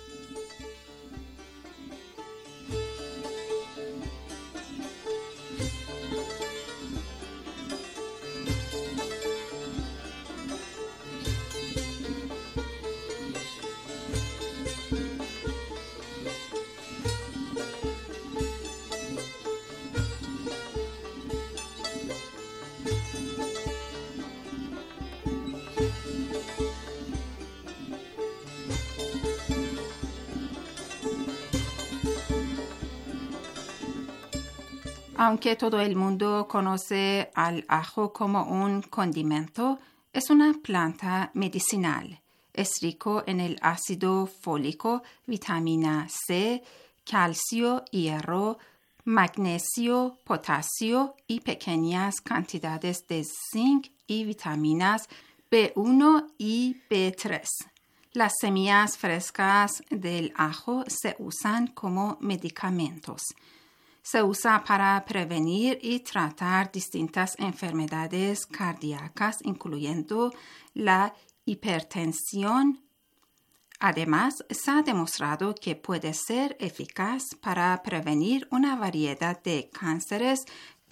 Aunque todo el mundo conoce al ajo como un condimento, es una planta medicinal. Es rico en el ácido fólico, vitamina C, calcio, hierro, magnesio, potasio y pequeñas cantidades de zinc y vitaminas B1 y B3. Las semillas frescas del ajo se usan como medicamentos. Se usa para prevenir y tratar distintas enfermedades cardíacas, incluyendo la hipertensión. Además, se ha demostrado que puede ser eficaz para prevenir una variedad de cánceres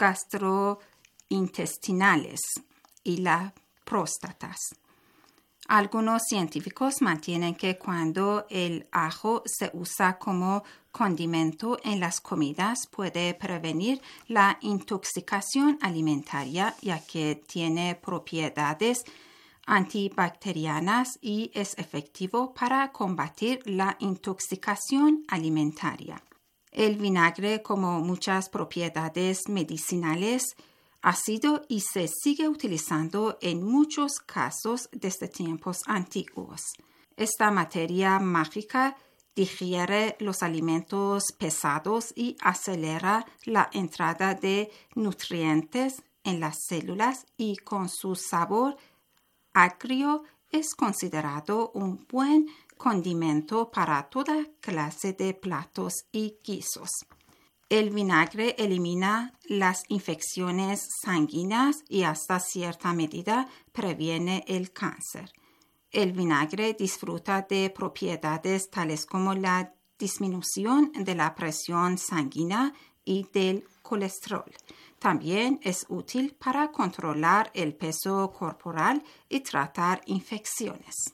gastrointestinales y la próstata. Algunos científicos mantienen que cuando el ajo se usa como condimento en las comidas puede prevenir la intoxicación alimentaria, ya que tiene propiedades antibacterianas y es efectivo para combatir la intoxicación alimentaria. El vinagre, como muchas propiedades medicinales, ha sido y se sigue utilizando en muchos casos desde tiempos antiguos. Esta materia mágica digiere los alimentos pesados y acelera la entrada de nutrientes en las células y con su sabor agrio es considerado un buen condimento para toda clase de platos y guisos. El vinagre elimina las infecciones sanguíneas y hasta cierta medida previene el cáncer. El vinagre disfruta de propiedades tales como la disminución de la presión sanguínea y del colesterol. También es útil para controlar el peso corporal y tratar infecciones.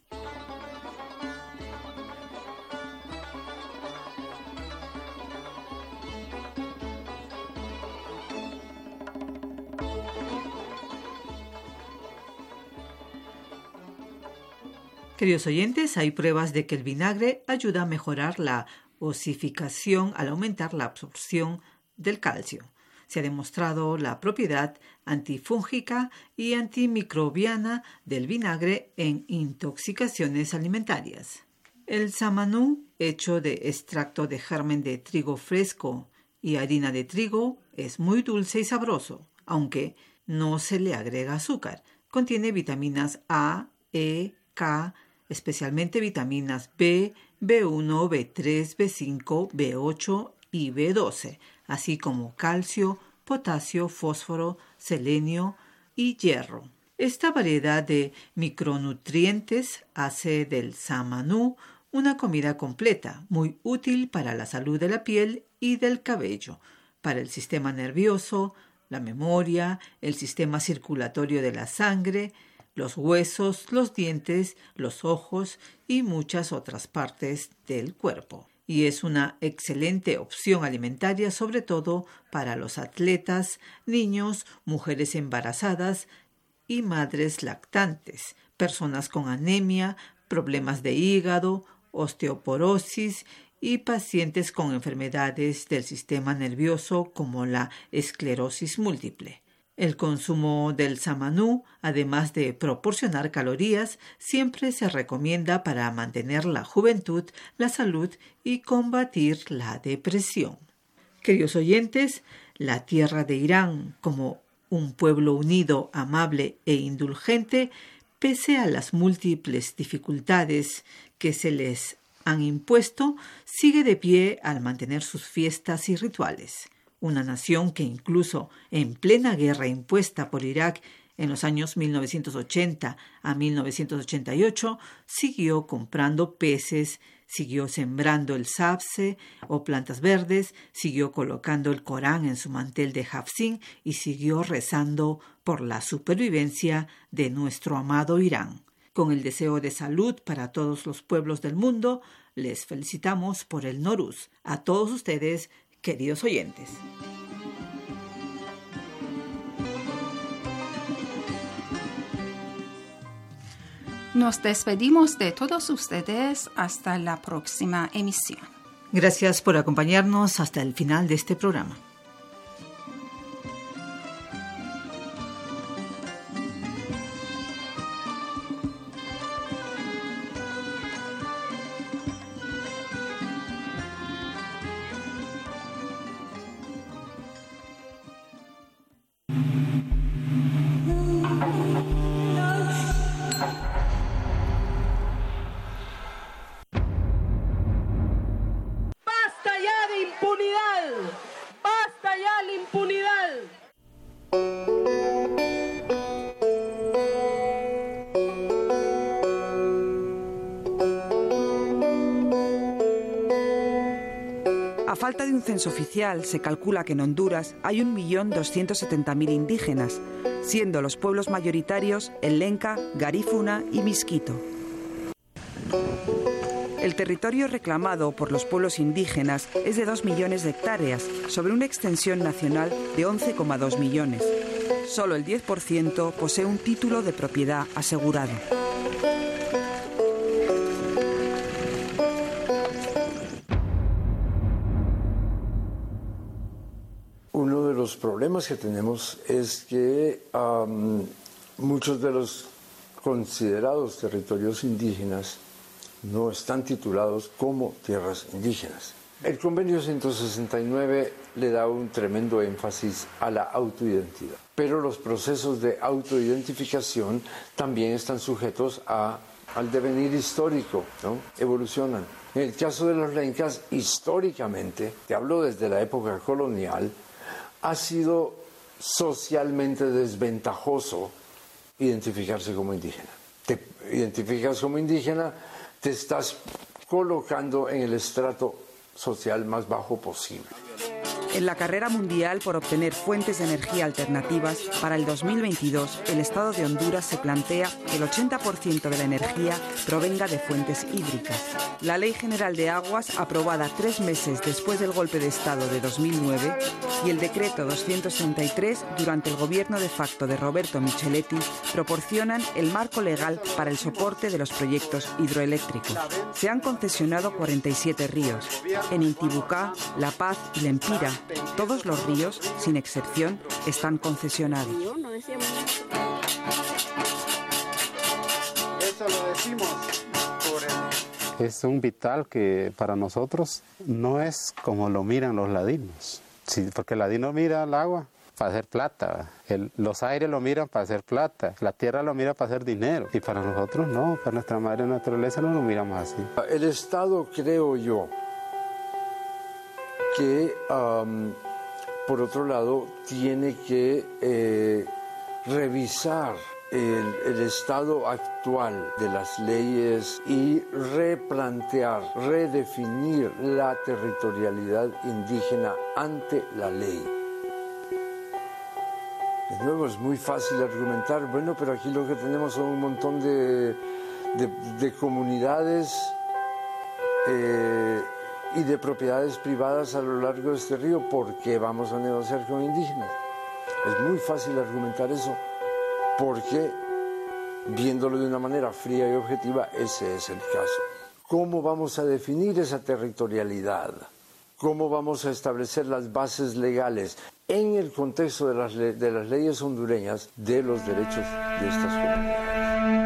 Queridos oyentes, hay pruebas de que el vinagre ayuda a mejorar la osificación al aumentar la absorción del calcio. Se ha demostrado la propiedad antifúngica y antimicrobiana del vinagre en intoxicaciones alimentarias. El samanú, hecho de extracto de germen de trigo fresco y harina de trigo, es muy dulce y sabroso, aunque no se le agrega azúcar. Contiene vitaminas A, E, K, especialmente vitaminas B, B1, B3, B5, B8 y B12, así como calcio, potasio, fósforo, selenio y hierro. Esta variedad de micronutrientes hace del samanú una comida completa, muy útil para la salud de la piel y del cabello, para el sistema nervioso, la memoria, el sistema circulatorio de la sangre, los huesos, los dientes, los ojos y muchas otras partes del cuerpo. Y es una excelente opción alimentaria, sobre todo para los atletas, niños, mujeres embarazadas y madres lactantes, personas con anemia, problemas de hígado, osteoporosis y pacientes con enfermedades del sistema nervioso como la esclerosis múltiple. El consumo del samanú, además de proporcionar calorías, siempre se recomienda para mantener la juventud, la salud y combatir la depresión. Queridos oyentes, la tierra de Irán, como un pueblo unido, amable e indulgente, pese a las múltiples dificultades que se les han impuesto, sigue de pie al mantener sus fiestas y rituales. Una nación que incluso en plena guerra impuesta por Irak en los años 1980 a 1988, siguió comprando peces, siguió sembrando el sabze o plantas verdes, siguió colocando el Corán en su mantel de Hafsin y siguió rezando por la supervivencia de nuestro amado Irán. Con el deseo de salud para todos los pueblos del mundo, les felicitamos por el Nowruz. A todos ustedes, queridos oyentes. Nos despedimos de todos ustedes hasta la próxima emisión. Gracias por acompañarnos hasta el final de este programa. A falta de un censo oficial, se calcula que en Honduras hay 1.270.000 indígenas, siendo los pueblos mayoritarios el Lenca, Garífuna y Miskito. El territorio reclamado por los pueblos indígenas es de 2 millones de hectáreas, sobre una extensión nacional de 11,2 millones. Solo el 10% posee un título de propiedad asegurado. Uno de los problemas que tenemos es que muchos de los considerados territorios indígenas no están titulados como tierras indígenas. El convenio 169 le da un tremendo énfasis a la autoidentidad, pero los procesos de autoidentificación también están sujetos al devenir histórico, ¿no? Evolucionan. En el caso de los lencas, históricamente, te hablo desde la época colonial, ha sido socialmente desventajoso identificarse como indígena. Te identificas como indígena, te estás colocando en el estrato social más bajo posible. En la carrera mundial por obtener fuentes de energía alternativas, para el 2022 el Estado de Honduras se plantea que el 80% de la energía provenga de fuentes hídricas. La Ley General de Aguas, aprobada 3 meses después del golpe de Estado de 2009, y el Decreto 233 durante el gobierno de facto de Roberto Micheletti proporcionan el marco legal para el soporte de los proyectos hidroeléctricos. Se han concesionado 47 ríos. En Intibucá, La Paz y Lempira, todos los ríos, sin excepción, están concesionados. Eso lo decimos por Es un vital que para nosotros no es como lo miran los ladinos. Sí, porque el ladino mira el agua para hacer plata. Los aires lo miran para hacer plata, la tierra lo mira para hacer dinero. Y para nosotros no, para nuestra madre naturaleza no lo miramos así. El Estado, creo yo, que por otro lado tiene que revisar el estado actual de las leyes y replantear, redefinir la territorialidad indígena ante la ley. De nuevo, es muy fácil argumentar, bueno, pero aquí lo que tenemos son un montón de comunidades y de propiedades privadas a lo largo de este río. ¿Por qué vamos a negociar con indígenas? Es muy fácil argumentar eso, porque viéndolo de una manera fría y objetiva, ese es el caso. ¿Cómo vamos a definir esa territorialidad? ¿Cómo vamos a establecer las bases legales en el contexto de las leyes hondureñas de los derechos de estas comunidades?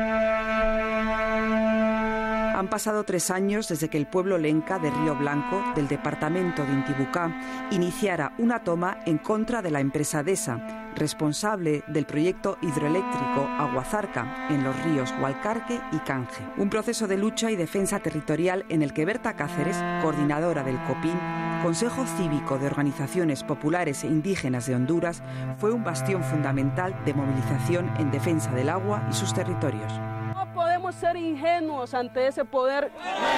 Han pasado 3 años desde que el pueblo lenca de Río Blanco, del departamento de Intibucá, iniciara una toma en contra de la empresa DESA, responsable del proyecto hidroeléctrico Aguazarca en los ríos Hualcarque y Canje. Un proceso de lucha y defensa territorial en el que Berta Cáceres, coordinadora del COPIN, Consejo Cívico de Organizaciones Populares e Indígenas de Honduras, fue un bastión fundamental de movilización en defensa del agua y sus territorios. No podemos ser ingenuos ante ese poder.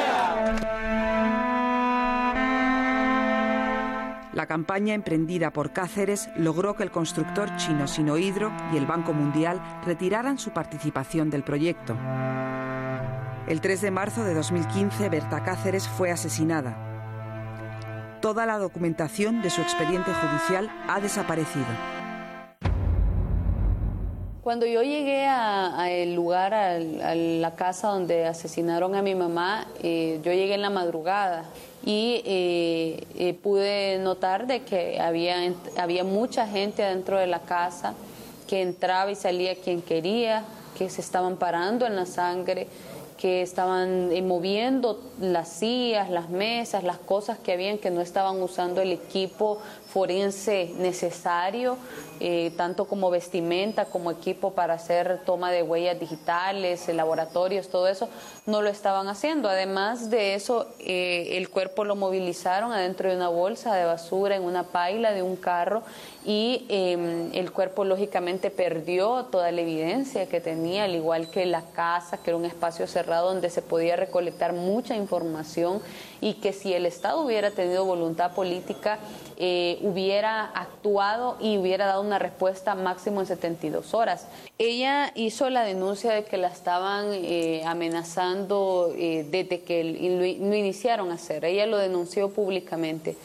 La campaña emprendida por Cáceres logró que el constructor chino Sinohydro y el Banco Mundial retiraran su participación del proyecto. El 3 de marzo de 2015, Berta Cáceres fue asesinada. Toda la documentación de su expediente judicial ha desaparecido. Cuando yo llegué al lugar, a la casa donde asesinaron a mi mamá, yo llegué en la madrugada y pude notar de que había mucha gente dentro de la casa, que entraba y salía quien quería, que se estaban parando en la sangre, que estaban moviendo las sillas, las mesas, las cosas que habían, que no estaban usando el equipo forense necesario, tanto como vestimenta, como equipo para hacer toma de huellas digitales, laboratorios, todo eso, no lo estaban haciendo. Además de eso, el cuerpo lo movilizaron adentro de una bolsa de basura, en una paila de un carro, y el cuerpo lógicamente perdió toda la evidencia que tenía, al igual que la casa, que era un espacio cerrado donde se podía recolectar mucha información, y que si el Estado hubiera tenido voluntad política, hubiera actuado y hubiera dado una respuesta máximo en 72 horas. Ella hizo la denuncia de que la estaban amenazando desde que lo iniciaron a hacer. Ella lo denunció públicamente.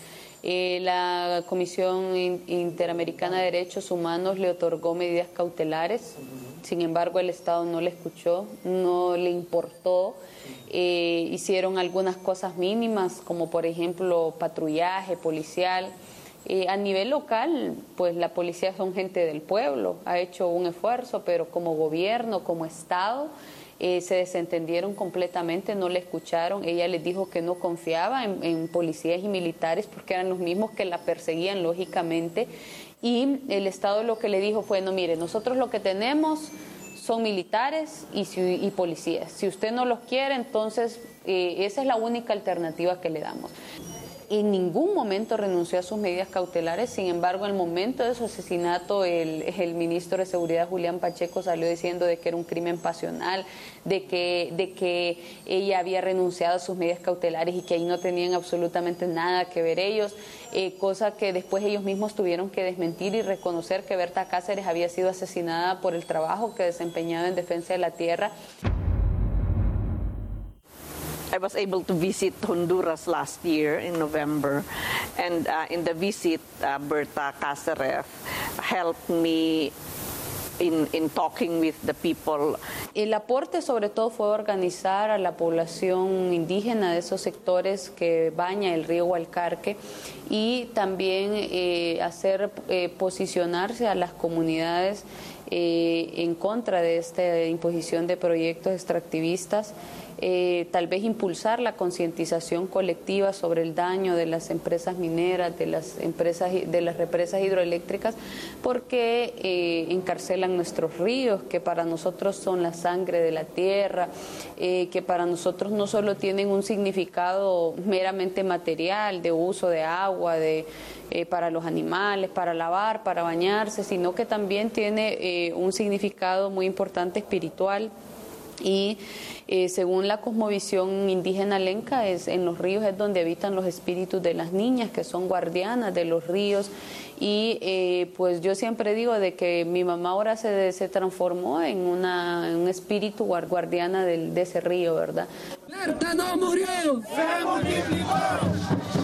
La Comisión Interamericana de Derechos Humanos le otorgó medidas cautelares. Sin embargo, el Estado no le escuchó, no le importó. Hicieron algunas cosas mínimas, como por ejemplo patrullaje policial. A nivel local, pues la policía son gente del pueblo, ha hecho un esfuerzo, pero como gobierno, como Estado, se desentendieron completamente, no le escucharon. Ella les dijo que no confiaba en policías y militares porque eran los mismos que la perseguían, lógicamente. Y el Estado lo que le dijo fue, no, mire, nosotros lo que tenemos son militares y policías. Si usted no los quiere, entonces esa es la única alternativa que le damos. En ningún momento renunció a sus medidas cautelares. Sin embargo, en el momento de su asesinato, el ministro de Seguridad, Julián Pacheco, salió diciendo de que era un crimen pasional, de que ella había renunciado a sus medidas cautelares y que ahí no tenían absolutamente nada que ver ellos, cosa que después ellos mismos tuvieron que desmentir y reconocer que Berta Cáceres había sido asesinada por el trabajo que desempeñaba en defensa de la tierra. I was able to visit Honduras last year in November, and in the visit, Berta Cáceres helped me in talking with the people. El aporte sobre todo fue organizar a la población indígena de esos sectores que baña el río Hualcarque y también hacer posicionarse a las comunidades en contra de esta imposición de proyectos extractivistas. tal vez impulsar la concientización colectiva sobre el daño de las empresas mineras, de las represas hidroeléctricas, porque encarcelan nuestros ríos, que para nosotros son la sangre de la tierra, que para nosotros no solo tienen un significado meramente material, de uso de agua, para los animales, para lavar, para bañarse, sino que también tiene un significado muy importante espiritual. Y según la cosmovisión indígena lenca, en los ríos es donde habitan los espíritus de las niñas, que son guardianas de los ríos. Y pues yo siempre digo de que mi mamá ahora se transformó en un espíritu guardiana de ese río, ¿verdad? ¡Berta no murió! ¡Se multiplicó!